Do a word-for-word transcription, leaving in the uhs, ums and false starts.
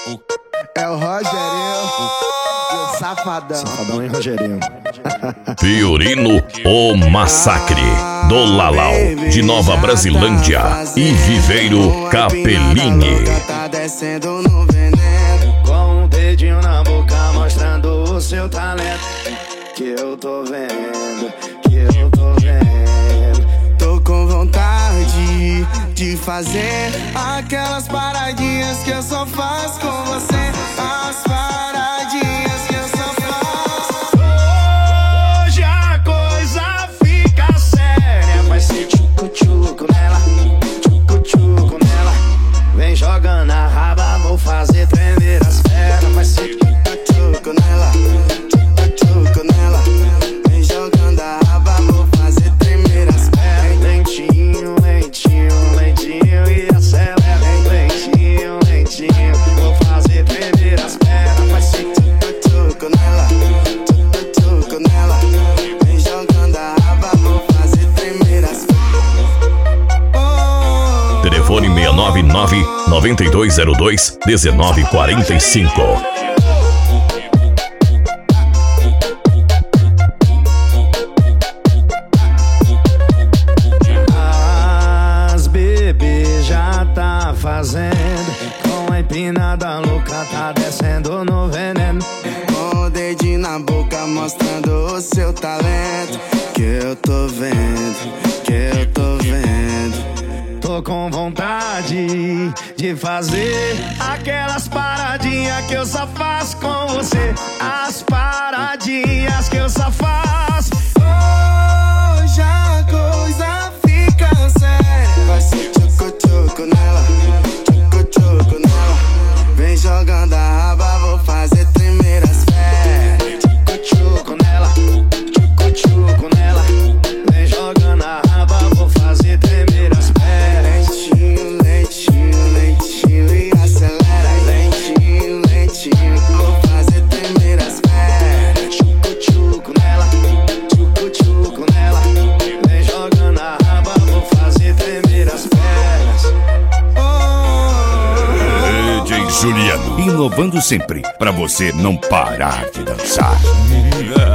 É o Rogerinho e o Safadão. Safadão e Rogerinho. Fiorino, o Massacre, do Lalau, de Nova Brasilândia, e Viveiro Capellini. Tá descendo no veneno, Com um dedinho na boca mostrando o seu talento. Que eu tô vendo, que eu tô vendo. tô com vontade de fazer aquelas paradinhas que eu só faço com você. As paradinhas que eu só faço. Hoje a coisa fica séria. Vai ser tchucu-tchucu nela, tchucu-tchucu nela. Vem jogando a raba, vou fazer tremer as pernas. Vai ser tchucu-tchucu nela, tchucu-tchucu nela. Vem jogando a raba, vou fazer tremer as pernas. Lentinho, lentinho, lentinho e acelera. Lentinho, lentinho, vou fazer tremer as pernas. Vai ser Tchucu nela, tchucu nela. Vem jogando a raba, vou fazer tremer as oh. Telefone seis nove nove, nove dois zero dois, um nove quatro cinco. As bebê já tá fazendo. Com a empinada louca tá descendo no veneno. Com o dedinho na boca mostrando o seu talento. Que eu tô vendo, que eu tô vendo. Tô com vontade de fazer aquelas paradinhas que eu só faço com você. As paradinhas que eu só faço. Hoje a coisa fica séria. Vai ser tchucu-tchucu nela, tchucu-tchucu nela. Vem jogando a raba, vou fazer tremer as pernas. Tchucu-tchucu nela, tchucu-tchucu nela. Vem jogando a raba, vou fazer tremer as pernas. Lentinho, lentinho, lentinho e acelera. Lentinho, lentinho, vou fazer tremer as pernas. Tchucu-tchucu nela, tchucu-tchucu nela. Vem jogando a raba, vou fazer tremer as pernas. Oh. D J Juliano, inovando sempre, pra você não parar de dançar.